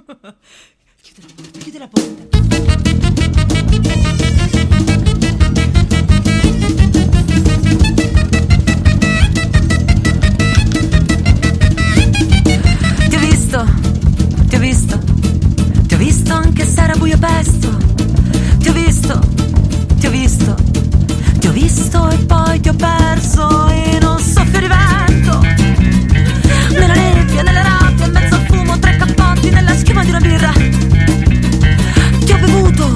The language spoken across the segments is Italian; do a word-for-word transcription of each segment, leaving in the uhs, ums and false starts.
Chiudi la porta, chiudi la porta. Ti ho visto, ti ho visto, ti ho visto anche se era buio pesto. Ti ho visto, ti ho visto, ti ho visto e poi ti ho perso in un soffio di vento. Nella nebbia, nella rabbia, in mezzo al fumo, tre cappotti nella schiuma di una birra. Ti ho bevuto.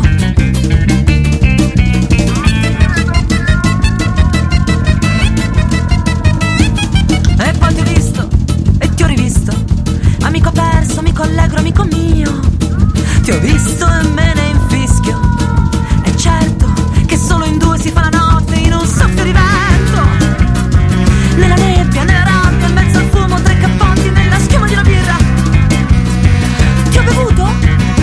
E poi ti ho visto e ti ho rivisto. Amico perso, amico allegro, amico mio. Ti ho visto e me ne infischio. È certo che solo in due si fa la notte in un soffio di vento. Nella nebbia, nella rabbia, in mezzo al fumo, tre cappotti nella schiuma di una birra. Ti ho bevuto?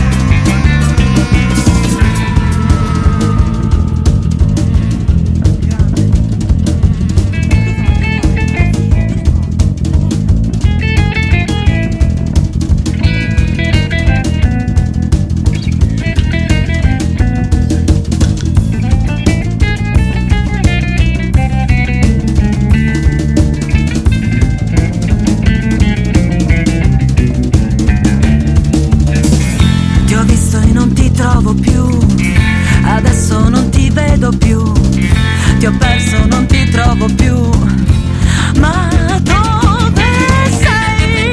Adesso non ti vedo più, ti ho perso, non ti trovo più, ma dove sei?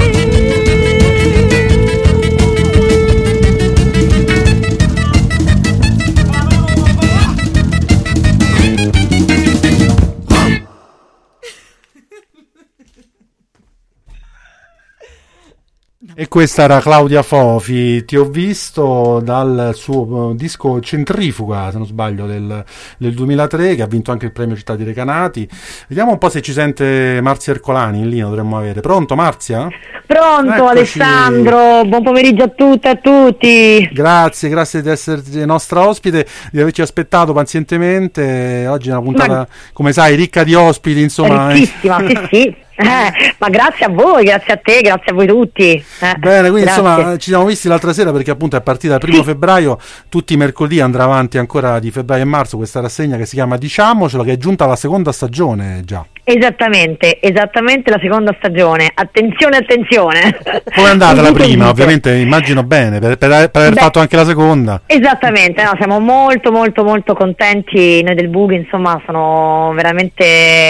E questa era Claudia Fofi, Ti ho visto, dal suo disco Centrifuga, se non sbaglio, del, del duemilatré, che ha vinto anche il premio Città di Recanati. Vediamo un po' se ci sente Marzia Ercolani, in linea dovremmo avere. Pronto Marzia? Pronto. Eccoci. Alessandro, buon pomeriggio a tutte e a tutti. Grazie, grazie di essere nostra ospite, di averci aspettato pazientemente. Oggi è una puntata, Ma... come sai, ricca di ospiti, insomma. Ricchissima, sì sì. Eh, ma grazie a voi, grazie a te, grazie a voi tutti. Eh, Bene, quindi grazie. Insomma ci siamo visti l'altra sera perché appunto è partita il primo sì. febbraio, tutti i mercoledì andrà avanti ancora di febbraio e marzo questa rassegna che si chiama Diciamocelo, che è giunta alla seconda stagione già. Esattamente, esattamente la seconda stagione. Attenzione, attenzione. Come è andata la prima? Ovviamente immagino bene, per, per, per aver Beh, fatto anche la seconda. Esattamente, no, siamo molto molto molto contenti noi del Bughi, insomma sono veramente,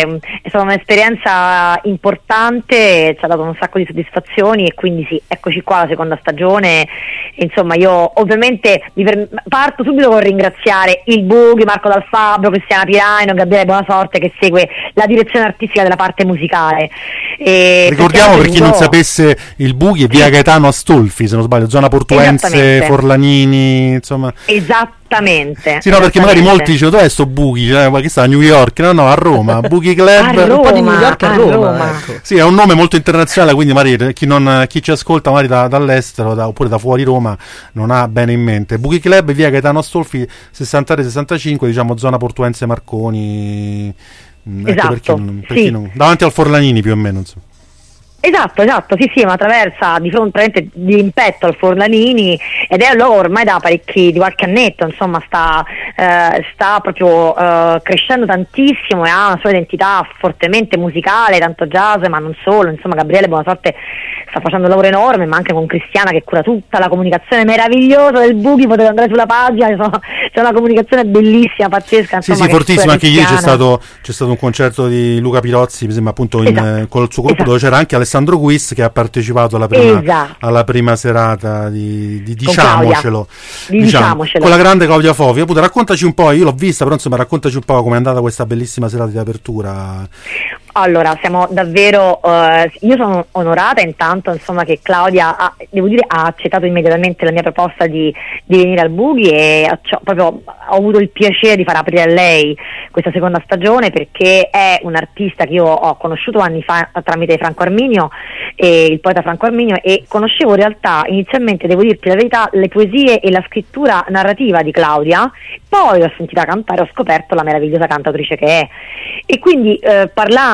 è stata un'esperienza importante, ci ha dato un sacco di soddisfazioni e quindi sì, eccoci qua la seconda stagione. Insomma io ovviamente parto subito con ringraziare il Bughi, Marco Dal Fabbro, Cristiana Piraino, Gabriele Buonasorte che segue la direzione artistica della parte musicale. E ricordiamo per chi non sapesse, il Bughi è via Gaetano Astolfi, se non sbaglio, zona Portuense, Forlanini, insomma. Esattamente. Sì, no, perché magari molti dicono dov'è sto Bughi? Cioè, ma che sta a New York? No, no, a Roma, Bughi Club. A Roma, un po' di New York a, a Roma. Roma. Ecco. Sì, è un nome molto internazionale, quindi magari chi, non, chi ci ascolta magari da, dall'estero da, oppure da fuori Roma non ha bene in mente. Bughi Club, via Gaetano Astolfi sessantatré sessantacinque, diciamo zona Portuense Marconi. Ecco, esatto, per chi non, per sì. chi non, davanti al Forlanini più o meno, insomma. Esatto, esatto, sì sì, ma attraversa di fronte di impetto al Forlanini ed è un luogo ormai da parecchi, di qualche annetto, insomma sta, eh, sta proprio eh, crescendo tantissimo e ha una sua identità fortemente musicale, tanto jazz ma non solo, insomma Gabriele Buonasorte sta facendo un lavoro enorme, ma anche con Cristiana che cura tutta la comunicazione meravigliosa del Bughi, potete andare sulla pagina, insomma, c'è una comunicazione bellissima, pazzesca. Insomma, sì, sì, fortissima, anche ieri c'è Cristiana. stato, c'è stato un concerto di Luca Pirozzi, mi sembra appunto in, esatto. eh, col suo gruppo, esatto. dove c'era anche Alessandro Guis che ha partecipato alla prima, esatto. alla prima serata di, di Diciamocelo, di diciamo, Diciamocelo con la grande Claudia Fofi. Appunto, raccontaci un po', io l'ho vista, però insomma raccontaci un po' com'è andata questa bellissima serata di apertura. Allora, siamo davvero, uh, io sono onorata intanto, insomma, che Claudia ha, devo dire, ha accettato immediatamente la mia proposta di, di venire al Bughi e ho, proprio, ho avuto il piacere di far aprire a lei questa seconda stagione, perché è un artista che io ho conosciuto anni fa tramite Franco Arminio, e il poeta Franco Arminio, e conoscevo in realtà inizialmente, devo dirti la verità, le poesie e la scrittura narrativa di Claudia, poi l'ho sentita cantare, ho scoperto la meravigliosa cantautrice che è, e quindi eh, parlando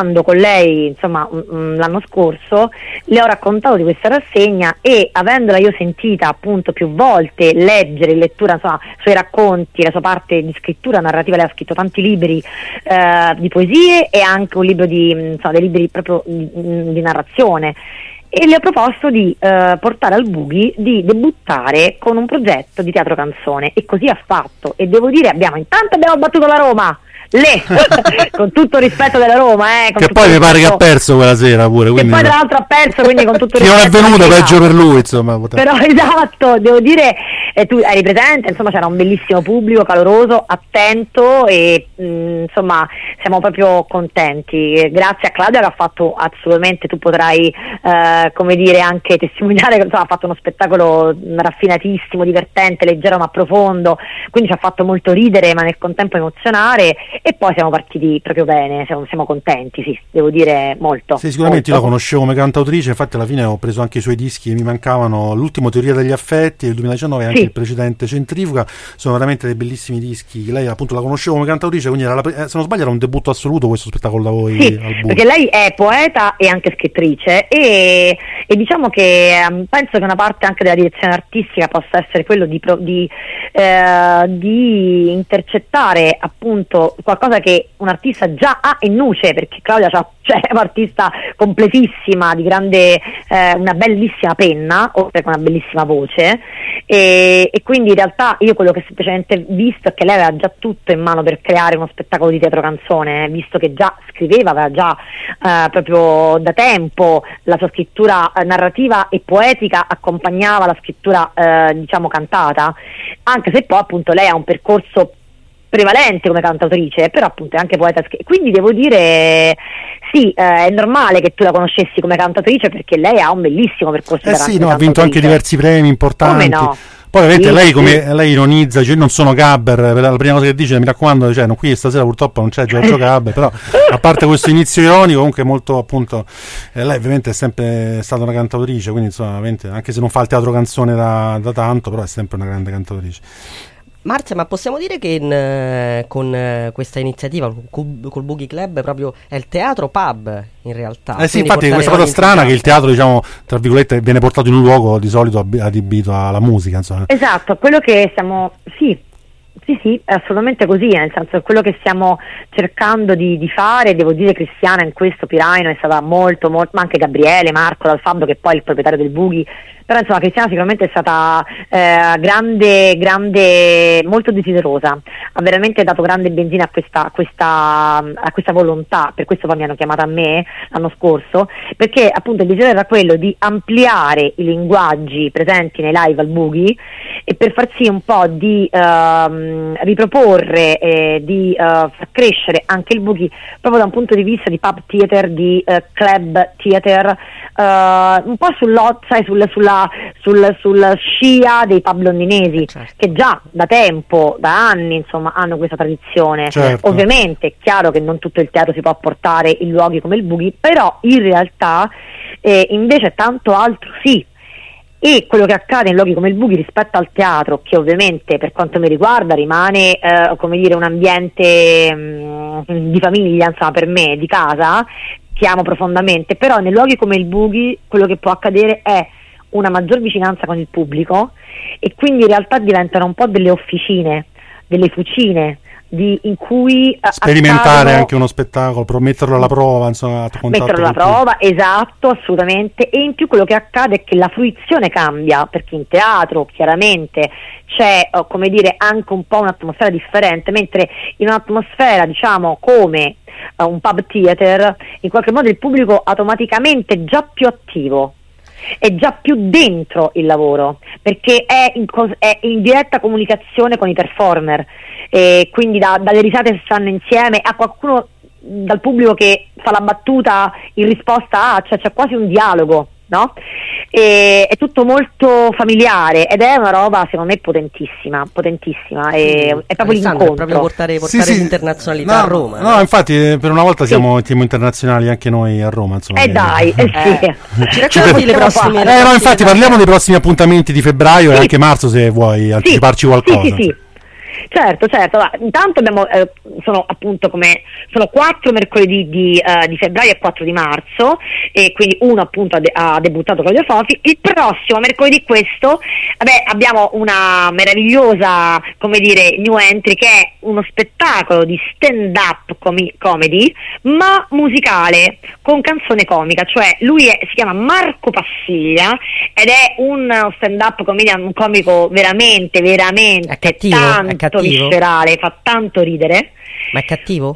parlando con lei insomma um, l'anno scorso, le ho raccontato di questa rassegna e avendola io sentita appunto più volte leggere in lettura insomma suoi racconti, la sua parte di scrittura narrativa, lei ha scritto tanti libri eh, di poesie e anche un libro di insomma dei libri proprio di, di narrazione, e le ho proposto di eh, portare al Bughi di debuttare con un progetto di teatro canzone, e così ha fatto. E devo dire, abbiamo intanto abbiamo battuto la Roma, le con tutto il rispetto della Roma, eh, con che poi mi pare che ha perso quella sera pure, quindi e poi tra l'altro ha perso, quindi con tutto il chi non è venuto peggio per lui, insomma. Però esatto, devo dire, eh, tu eri presente, insomma c'era un bellissimo pubblico caloroso, attento, e mh, insomma siamo proprio contenti. Grazie a Claudia che ha fatto assolutamente, tu potrai eh, come dire anche testimoniare che insomma ha fatto uno spettacolo raffinatissimo, divertente, leggero ma profondo, quindi ci ha fatto molto ridere ma nel contempo emozionare. E poi siamo partiti proprio bene, siamo, siamo contenti, sì, devo dire molto. Sì, sicuramente molto. Io la conoscevo come cantautrice, infatti alla fine ho preso anche i suoi dischi, mi mancavano l'ultimo Teoria degli affetti del duemiladiciannove e anche sì. il precedente Centrifuga, sono veramente dei bellissimi dischi. Lei appunto la conoscevo come cantautrice, quindi era la, eh, se non sbaglio era un debutto assoluto questo spettacolo da voi sì, al Bughi. Perché lei è poeta e anche scrittrice e, e diciamo che um, penso che una parte anche della direzione artistica possa essere quello di, pro, di, eh, di intercettare appunto qualcosa che un artista già ha in nuce, perché Claudia c'ha, cioè, è un'artista completissima, di grande, eh, una bellissima penna, oltre che una bellissima voce, e, e quindi in realtà io quello che ho semplicemente visto è che lei aveva già tutto in mano per creare uno spettacolo di teatro canzone, visto che già scriveva, aveva già eh, proprio da tempo la sua scrittura eh, narrativa e poetica accompagnava la scrittura eh, diciamo cantata, anche se poi appunto lei ha un percorso prevalente come cantautrice, però appunto è anche poeta, quindi devo dire sì, eh, è normale che tu la conoscessi come cantautrice perché lei ha un bellissimo percorso. Eh sì, no, ha vinto anche diversi premi importanti. Come no? Poi ovviamente sì, lei come sì. lei ironizza, cioè, io non sono Gabber, la prima cosa che dice, mi raccomando, cioè, non, qui stasera purtroppo non c'è Giorgio Gabber, però a parte questo inizio ironico, comunque molto appunto, eh, lei ovviamente è sempre stata una cantautrice, quindi insomma, anche se non fa il teatro canzone da, da tanto, però è sempre una grande cantautrice. Marzia, ma possiamo dire che in, eh, con eh, questa iniziativa col, col Bughi Club proprio è il teatro pub in realtà? Eh sì, infatti questa cosa strana che il teatro, diciamo, tra virgolette, viene portato in un luogo di solito adibito alla musica, insomma. Esatto, quello che stiamo, sì, sì, sì, è assolutamente così, nel senso che quello che stiamo cercando di, di fare, devo dire Cristiana in questo, Piraino è stata molto, molto, ma anche Gabriele, Marco dal Fabio che poi è il proprietario del Bughi, però insomma Cristiana sicuramente è stata eh, grande, grande, molto desiderosa, ha veramente dato grande benzina a questa, a questa, a questa volontà, per questo poi mi hanno chiamata a me l'anno scorso, perché appunto il desiderio era quello di ampliare i linguaggi presenti nei live al Bughi e per far sì un po' di ehm, riproporre, eh, di eh, far crescere anche il Bughi proprio da un punto di vista di pub theater, di eh, club theater, eh, un po' sull'ot, sai, sul, sulla Sul, sul scia dei pub londinesi, certo, che già da tempo, da anni insomma hanno questa tradizione. Certo. Ovviamente è chiaro che non tutto il teatro si può portare in luoghi come il Bughi, però in realtà eh, invece tanto altro sì. E quello che accade in luoghi come il Bughi rispetto al teatro, che ovviamente per quanto mi riguarda rimane eh, come dire un ambiente mh, di famiglia, insomma, per me, di casa, che amo profondamente, però nei luoghi come il Bughi quello che può accadere è una maggior vicinanza con il pubblico e quindi in realtà diventano un po' delle officine, delle fucine di, in cui sperimentare accadono, anche uno spettacolo, metterlo alla prova, insomma, a metterlo alla prova, esatto, assolutamente. E in più quello che accade è che la fruizione cambia, perché in teatro chiaramente c'è oh, come dire anche un po' un'atmosfera differente, mentre in un'atmosfera diciamo come uh, un pub theater in qualche modo il pubblico automaticamente è già più attivo, è già più dentro il lavoro, perché è in, cos- è in diretta comunicazione con i performer, e quindi da, dalle risate che stanno insieme a qualcuno dal pubblico che fa la battuta in risposta a, cioè c'è quasi un dialogo, no? E, è tutto molto familiare ed è una roba secondo me potentissima, potentissima, e, è proprio l'incontro, è proprio portare, portare sì, sì. l'internazionalità no, a Roma. No, no, infatti per una volta sì. siamo team internazionali anche noi a Roma, insomma. Eh dai, eh sì. Ci racconti le prossime? Eh no, infatti parliamo dei prossimi appuntamenti di febbraio sì. e anche marzo, se vuoi anticiparci sì. qualcosa. Sì, sì, sì. Certo, certo. Allora, intanto abbiamo, eh, sono appunto come sono quattro mercoledì di, eh, di febbraio e quattro di marzo, e quindi uno appunto ha, de- ha debuttato Claudia Fofi. Il prossimo mercoledì, questo, vabbè, abbiamo una meravigliosa, come dire, new entry, che è uno spettacolo di stand-up com- comedy, ma musicale, con canzone comica. Cioè lui è, si chiama Marco Passiglia ed è un stand-up comedian, un comico veramente, veramente è cattivo, tanto è cattivo. viscerale, fa tanto ridere. Ma è cattivo?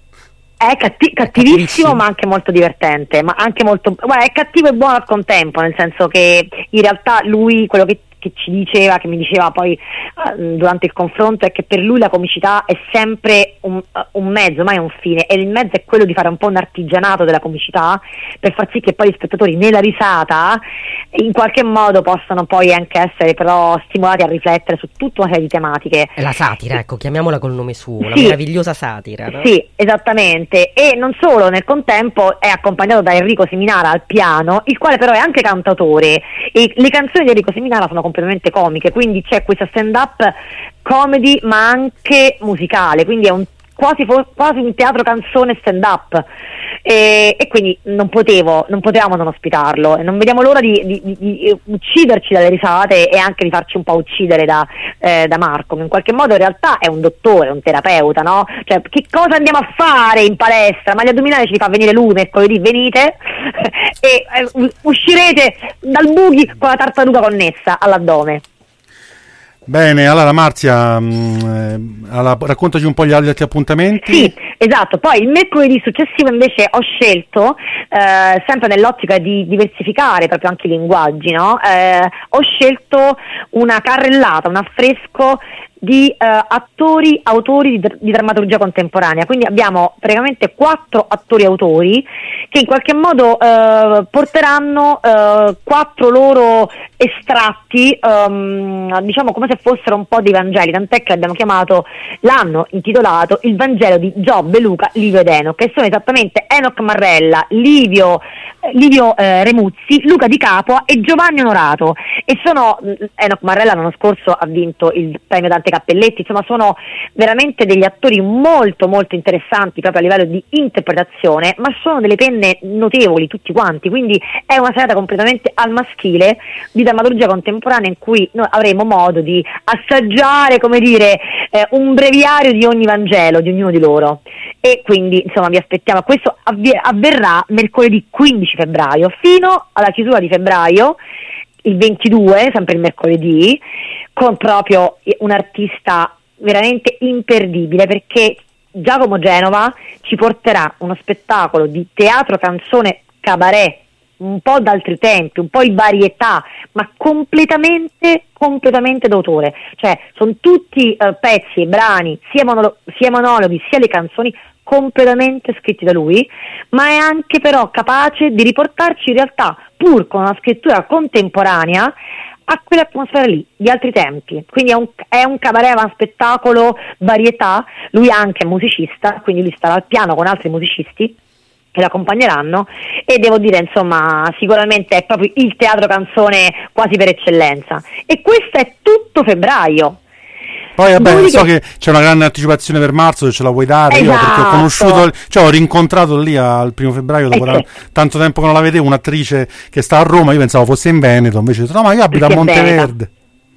È catti- cattivissimo, cattivissimo, ma anche molto divertente, ma anche molto, guarda, è cattivo e buono al contempo, nel senso che in realtà lui, quello che che ci diceva, che mi diceva poi uh, durante il confronto, è che per lui la comicità è sempre un, uh, un mezzo, mai un fine, e il mezzo è quello di fare un po' un artigianato della comicità per far sì che poi gli spettatori nella risata in qualche modo possano poi anche essere però stimolati a riflettere su tutta una serie di tematiche. È la satira, ecco, chiamiamola col nome suo, una Sì, meravigliosa satira, no? Sì, esattamente, e non solo, nel contempo è accompagnato da Enrico Seminara al piano, il quale però è anche cantautore, e le canzoni di Enrico Seminara sono completamente comiche, quindi c'è questa stand-up comedy ma anche musicale, quindi è un quasi, quasi un teatro canzone stand-up, e, e quindi non potevo, non potevamo non ospitarlo, e non vediamo l'ora di, di, di, di ucciderci dalle risate e anche di farci un po' uccidere da, eh, da Marco, che in qualche modo in realtà è un dottore, un terapeuta, no? Cioè, che cosa andiamo a fare in palestra? Ma gli addominali ce li fa venire lui, mercoledì venite e eh, uscirete dal buggy con la tartaruga connessa all'addome. Bene, allora Marzia, mh, allora, raccontaci un po' gli altri appuntamenti. Sì, esatto. Poi il mercoledì successivo invece ho scelto, eh, sempre nell'ottica di diversificare proprio anche i linguaggi, no? Eh, ho scelto una carrellata, un affresco di eh, attori, autori di, di drammaturgia contemporanea, quindi abbiamo praticamente quattro attori autori che in qualche modo eh, porteranno eh, quattro loro estratti, um, diciamo come se fossero un po' dei Vangeli, tant'è che l'abbiamo chiamato, l'hanno intitolato il Vangelo di Giobbe, Luca, Livio ed Enoch, che sono esattamente Enoch Marrella, Livio, eh, Livio eh, Remuzzi, Luca Di Capua e Giovanni Onorato, e sono, Enoch Marrella l'anno scorso ha vinto il premio Dante Cappelletti, insomma sono veramente degli attori molto molto interessanti proprio a livello di interpretazione, ma sono delle penne notevoli tutti quanti, quindi è una serata completamente al maschile di drammaturgia contemporanea in cui noi avremo modo di assaggiare, come dire, eh, un breviario di ogni Vangelo, di ognuno di loro, e quindi insomma vi aspettiamo. Questo avvi- avverrà mercoledì quindici febbraio fino alla chiusura di febbraio, il ventidue, sempre il mercoledì, con proprio un artista veramente imperdibile, perché Giacomo Genova ci porterà uno spettacolo di teatro canzone cabaret, un po' d'altri tempi, un po' in varietà, ma completamente completamente d'autore, cioè sono tutti uh, pezzi e brani, sia, monolo- sia monologhi sia le canzoni completamente scritti da lui, ma è anche però capace di riportarci in realtà, pur con una scrittura contemporanea, a quell'atmosfera lì, di altri tempi. Quindi è un, è un cabaret, un spettacolo, varietà. Lui anche è musicista, quindi lui starà al piano con altri musicisti che lo accompagneranno, e devo dire insomma sicuramente è proprio il teatro canzone quasi per eccellenza, e questo è tutto febbraio. Poi vabbè, Dopodiché... so che c'è una grande anticipazione per marzo, se ce la vuoi dare, esatto. Io perché ho conosciuto, cioè ho rincontrato lì al primo febbraio, dopo eh, la, tanto tempo che non la vedevo, un'attrice che sta a Roma, io pensavo fosse in Veneto, invece no, ma io abito a Monteverde.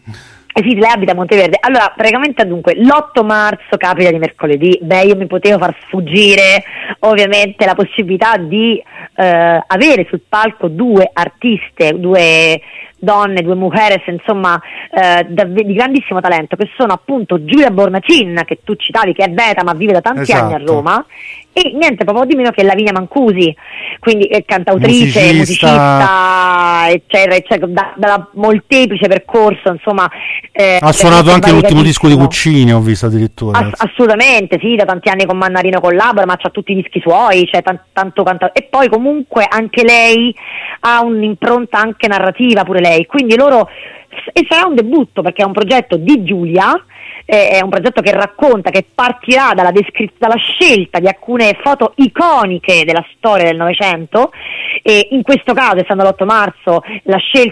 Eh sì, lei abita a Monteverde. Allora, praticamente dunque, l'otto marzo capita di mercoledì. Beh, io mi potevo far sfuggire ovviamente la possibilità di eh, avere sul palco due artiste, due donne, due mujeres, insomma, eh, davvero di grandissimo talento, che sono appunto Giulia Bornacin, che tu citavi, che è beta ma vive da tanti esatto. anni a Roma, e niente proprio di meno che Lavinia Mancusi, quindi eh, cantautrice, musicista, musicista eccetera, eccetera, da, da molteplice percorso, insomma. Eh, ha suonato anche l'ultimo disco di Guccini, ho visto addirittura. Ass- assolutamente, sì, da tanti anni con Mannarino collabora, ma c'ha tutti i dischi suoi, cioè t- tanto canta- e poi comunque anche lei ha un'impronta anche narrativa, pure lei, quindi loro, e sarà un debutto perché è un progetto di Giulia, eh, è un progetto che racconta, che partirà dalla, descri- dalla scelta di alcune foto iconiche della storia del Novecento, e in questo caso, essendo l'otto marzo, la scelta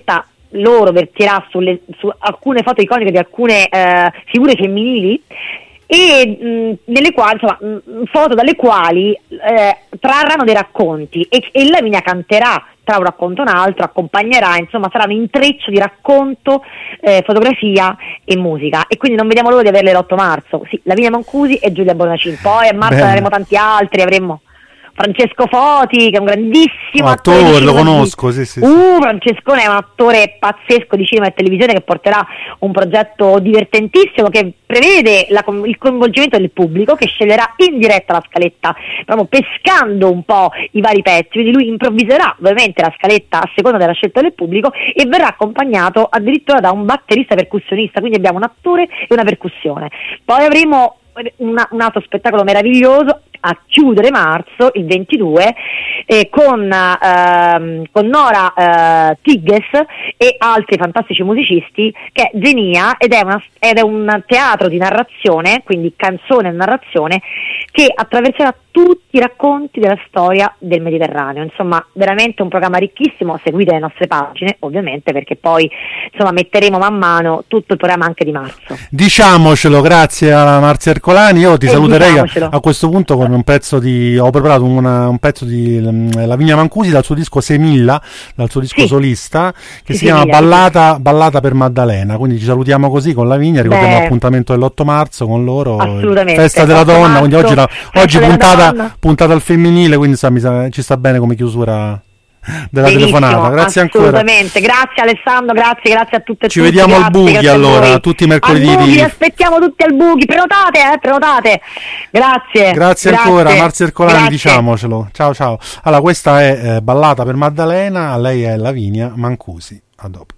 loro vertirà sulle, su alcune foto iconiche di alcune eh, figure femminili, e mh, nelle quali, insomma, mh, foto dalle quali eh, trarranno dei racconti, e, e Lavinia canterà tra un racconto e un altro, accompagnerà, insomma sarà un intreccio di racconto, eh, fotografia e musica, e quindi non vediamo l'ora di averle l'otto marzo. Sì, Lavinia Mancusi e Giulia Bornacin, poi a marzo ne avremo tanti altri, avremo Francesco Foti, che è un grandissimo oh, attore, attore di lo cinema. conosco, sì, sì, sì. Uh, Francescone è un attore pazzesco di cinema e televisione, che porterà un progetto divertentissimo che prevede la, il coinvolgimento del pubblico, che sceglierà in diretta la scaletta, proprio pescando un po' i vari pezzi, quindi lui improvviserà ovviamente la scaletta a seconda della scelta del pubblico, e verrà accompagnato addirittura da un batterista percussionista, quindi abbiamo un attore e una percussione. Poi avremo una, un altro spettacolo meraviglioso a chiudere marzo, il ventidue, eh, con, ehm, con Nora eh, Tigges e altri fantastici musicisti, che è Genia, ed è, una, ed è un teatro di narrazione, quindi canzone e narrazione, che attraverserà tutti i racconti della storia del Mediterraneo. Insomma, veramente un programma ricchissimo. Seguite le nostre pagine, ovviamente, perché poi insomma metteremo man mano tutto il programma anche di marzo. Diciamocelo, grazie a Marzia Ercolani. Io ti E saluterei a, diciamocelo. a questo punto con un pezzo di ho preparato una, un pezzo di um, Lavinia Mancusi dal suo disco Semilla, dal suo disco Sì. solista, che Sì, si chiama Semilla, Ballata, Ballata per Maddalena. Quindi ci salutiamo così con Lavinia, ricordiamo Beh, l'appuntamento dell'otto marzo con loro, assolutamente. festa della otto donna, quindi marzo, oggi, la, festa oggi della puntata, donna. puntata al femminile, quindi sa, mi sa, ci sta bene come chiusura della Benissimo, telefonata. Grazie ancora. assolutamente. Grazie Alessandro, grazie, grazie a tutte e Ci tutti. vediamo al grazie, Bughi, grazie a allora, voi. tutti i mercoledì Al Bughi, di- vi aspettiamo tutti al Bughi, prenotate, eh, prenotate. Grazie. Grazie ancora, Marzia Ercolani, Grazie. diciamocelo. Ciao ciao. Allora, questa è eh, Ballata per Maddalena, lei è Lavinia Mancusi. A dopo.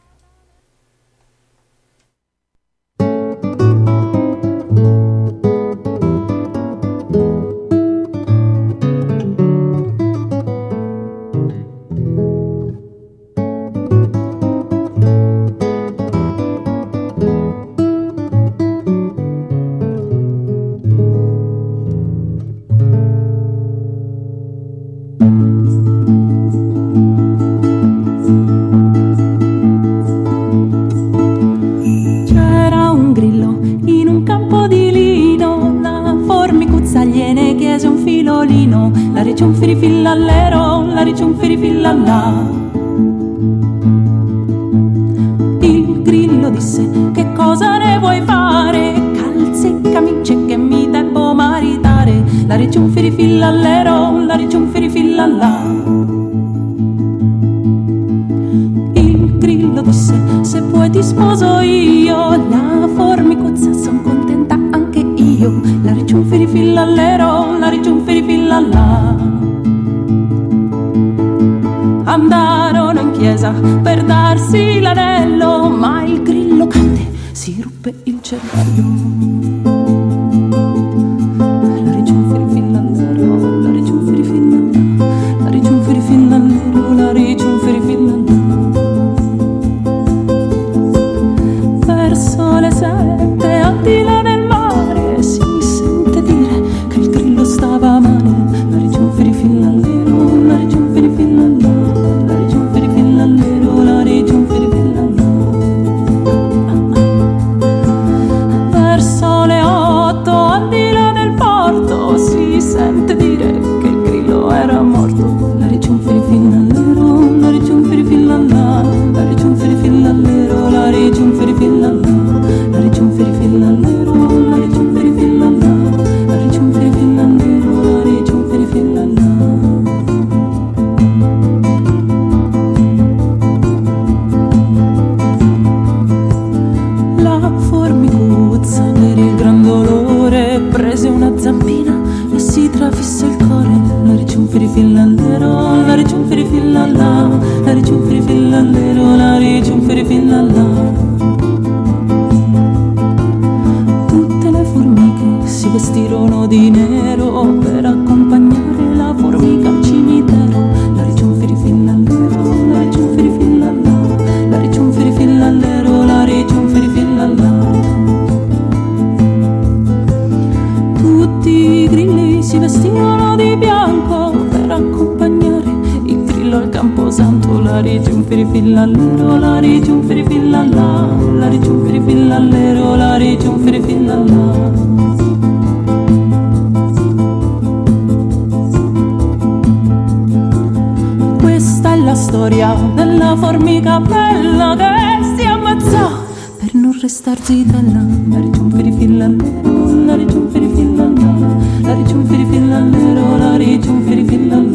C'era un grillo in un campo di lino, la formicuzza gliene chiese un filolino, la ricci un firifillallero, la ricci un firifillallà. Il grillo disse: che cosa ne vuoi fare? Calze e camicie che mi devo maritare, la ricci un firifillallero, la ricci un firifillallà. Il grillo disse: se vuoi ti sposo io. La formicuzza son contenta anche io, la ricci un firifillallero, la ricci un firifillallà. Andarono in chiesa per darsi l'anello, ma il grillo cadde, si ruppe il cervello. La ricci un firifillallero, la ricci un firifillallà, la ricci un firifillallero, la ricci un firifillallà. Verso le sette, al di là del mare, si sente dire che il grillo stava male. La ricci un firifillallero, la ricci un firifillallà, la ricci un firifillallero, la ricci un firifillallà. Verso le otto, al di là del porto, si sente dire che il grillo era morto. La ricci un firifillallero, la ricci un firifillallà, la ricci un firifillallero, la ricci un firifillallà, la ricci un firifillallero, la ricci un firifillallà, la ricci un firifillallero, la ricci un firifillallà. La formicuzza per il gran dolore prese una zampina e si trafisse il cuore. La ricci un firifillallero, la ricci un firifillallà, la ricci un firifillallero, la ricci un firifillallà. Tutte le formiche si vestirono di nero per accompagnare la formica al cimitero. La ricci un firifillallero, la ricci un firifillallà, la ricci un firifillallero, la ricci un firifillallà. Tutti i grilli si vestirono di bianco per accompagnare il grillo al camposanto. La ricci un firifillallero, la riccium firifillalla, la riccium firifillallero, la riccium firifillalla. Questa è la storia della formica bella che si ammazzò per non restar zitella. La riccium firifillallero, la riccium firifillalla, la riccium firifillallero, la riccium firifillalla.